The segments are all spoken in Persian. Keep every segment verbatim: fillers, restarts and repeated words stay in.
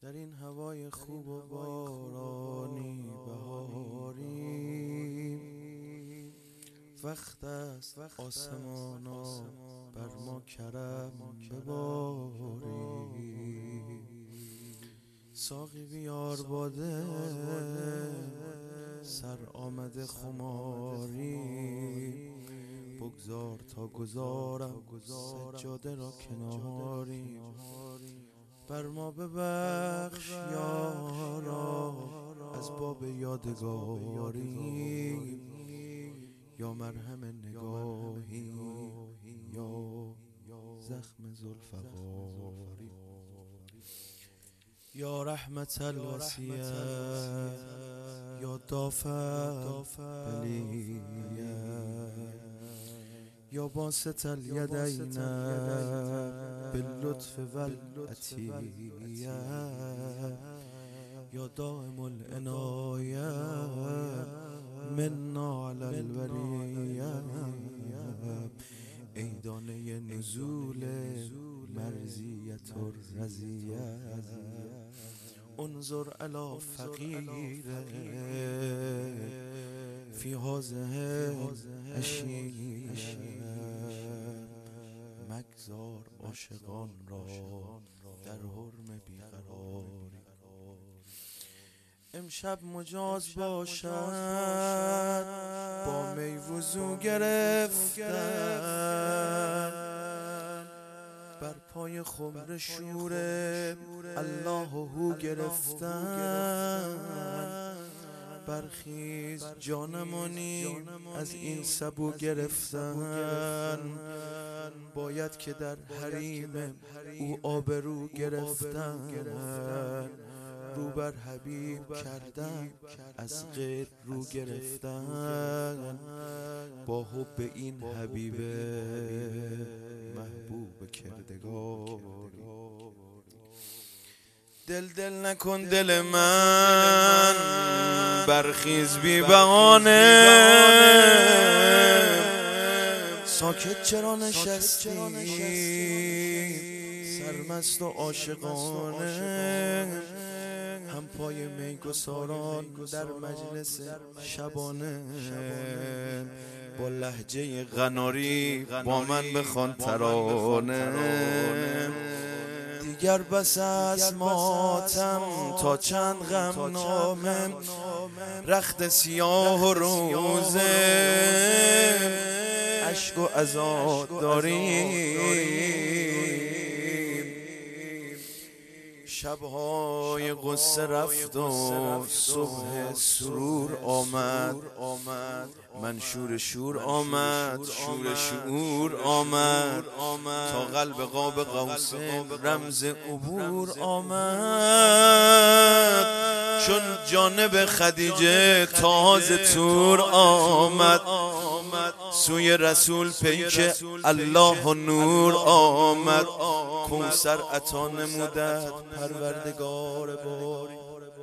در این هوای خوب و بارانی بهاری، وقت است آسمانا بر ما کرم بباری. ساقی بیار باده سر آمده خماری، بگذار تا گذارم سجاده را کناری. بر ما ببخش یارا از باب یادگاری، یا مرهم نگاهی یا زخم ذوالفقاری. یا رحمت الوصیه یا دافع بلیه، یا باسط الیدین باللطف والعطیه، یا دائم العنایه منا علی البریه. ای دانه نزول مرضیت الرضیه، انظر علی فقیر فی هذه العشیه، مگذار عاشقان را در حرم بیقراری. امشب مجاز باشد با می وضو گرفتن، بر پای خمر شور الله هو گرفتن. برخیز جانمانی از این سبو گرفتن، باید که در حریم او آبرو گرفتن. رو بر حبیب کردن از غیر رو گرفتن، با حب این حبیب محبوب کردگاری. دل دل نکن دل من برخیز بی بهانه، ساکت چرا نشستی سرمست و عاشقانه؟ هم پای میگساران در مجلس شبانه، با لهجه قناری با من بخوان ترانه. دیگر بس از ماتم تا چند غم نامم، رخت سیاه و روزه اشک و عزا داریم. شبهای قصه رفت و صبح سرور آمد، منشور شور آمد، شور شعور آمد، تا قلب قاب قوس رمز عبور آمد. چون جانب خدیجه تازه تور آمد، سوی رسول پیک الله و نور آمد. کوثر عطا نمودد پروردگار باری.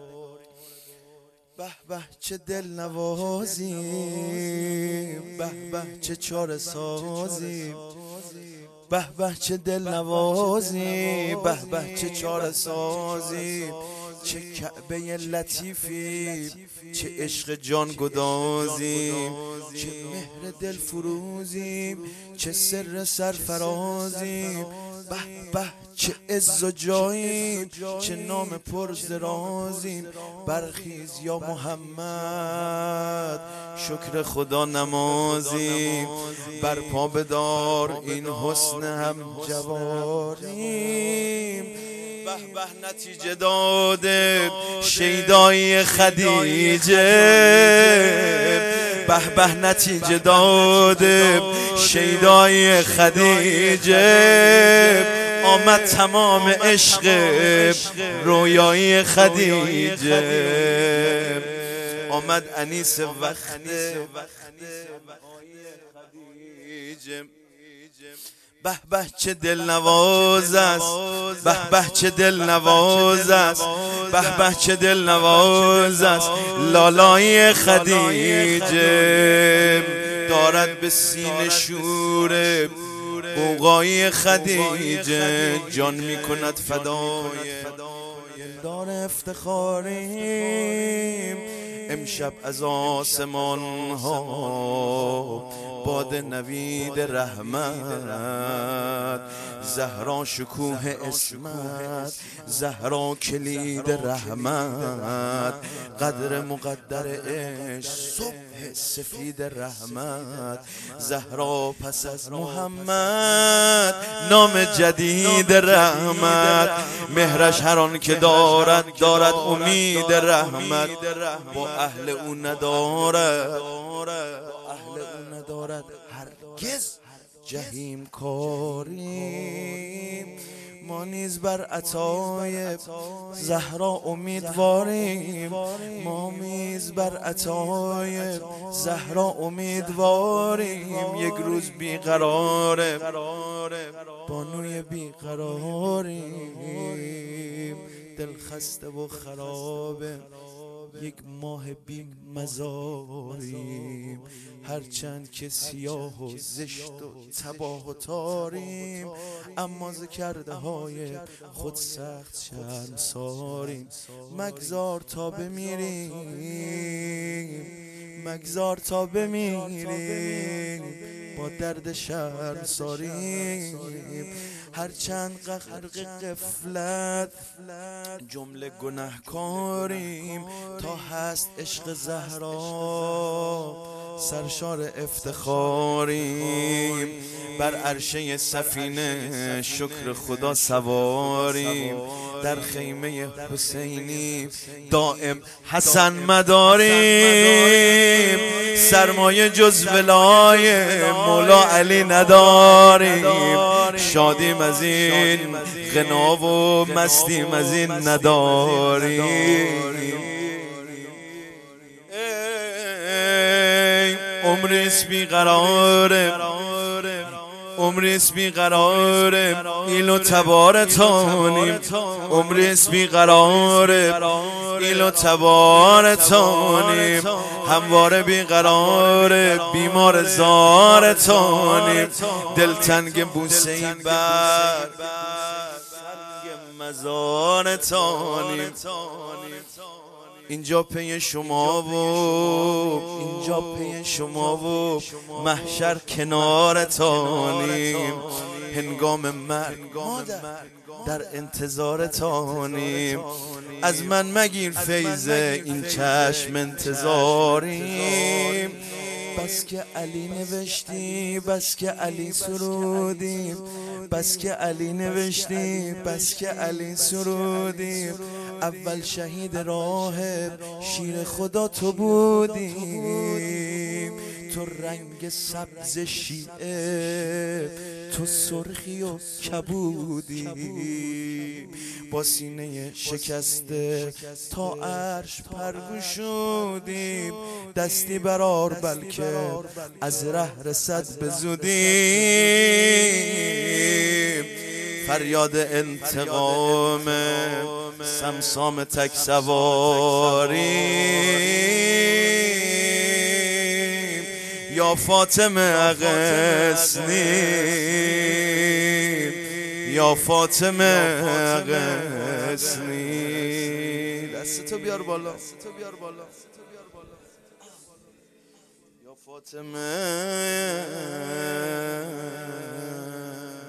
به به چه دل نوازی، به به چه چاره سازی، به به چه دل نوازی، به به چه چاره سازی. چه کعبه لطیفی، چه عشق جان گدازیم، چه مهر دل فروزیم، چه سر سرفرازیم. به به چه عز و جاییم، چه نام پرزرازیم. برخیز یا محمد شکر خدا نمازیم، بر پا بدار این حسن هم جواریم. به به نتیجه داده شیدای خدیجه، به به نتیجه داده شیدای خدیجه. آمد تمام عشق رویای خدیجه، آمد انیس وقت خدیجه. به به چه دل نواز است، به به چه دل نواز است، به به چه دل نواز است. لالای خدیجه دارد به سینه شور قوقای خدیجه، جان می کند فدای دلدار افتخاریم. امشب از آسمان ها باد نوید رحمت، زهرا شکوه اسمت، زهرا کلید رحمت، قدر مقدر عشق صبح سفید رحمت، زهرا پس از محمد نام جدید رحمت، مهرش هر آن که دارد دارد امید رحمت، با اهل او ندارد اهل او ندارد هرگز جهیم کاریم. ما نیز بر عطای زهرا امیدواریم، ما نیز بر عطای زهرا امیدواریم. یک روز بیقراره بانوی بیقراریم، دل خسته و خرابه یک ماه بی مزاریم، هرچند که سیاه و زشت و تباه و تاریم، اما ز کرده های خود سخت شرمساریم. مگذار تا بمیریم، مگذار تا بمیریم، با درد شرمساریم، هرچند غرق غفلت جمله گناهکاریم، تا هست عشق زهرا سرشار افتخاریم. بر عرشه سفینه شکر خدا سواریم، در خیمه حسینی دائم حسن مداریم، سرمایه جز ولای مولا علی نداریم، شادیم از این غنا و مستیم از این نداریم. عمریست بیقراره عمریست بیقراره ایلو تبارتانیم، عمریست بیقراره ایلو تبارتانیم، همواره بیقراره بیمار زارتانیم، دلتنگ بوسه ای بر سنگ مزارتانیم. اینجا پی شما و اینجا پی شما و محشر کنارتانیم، هنگام مرگ مادر در انتظارتانیم، از من مگیر فیض این چشم انتظاریم. بس که علی نوشتی بس که علی سرودیم، بس که علی نوشتی بس که علی سرودیم، اول شهید راه شیر خدا تو بودیم، تو رنگ سبز شیعه تو سرخی و کبودی، با سینه شکسته تا عرش پرگشودیم، دستی برار بلکه از ره رسد به زودیم، فریاد انتقام سمسام تک سواریم، یا فاطمه اغثنی یا فاطمه اغثنی. دستتو بیار بالا یا فاطمه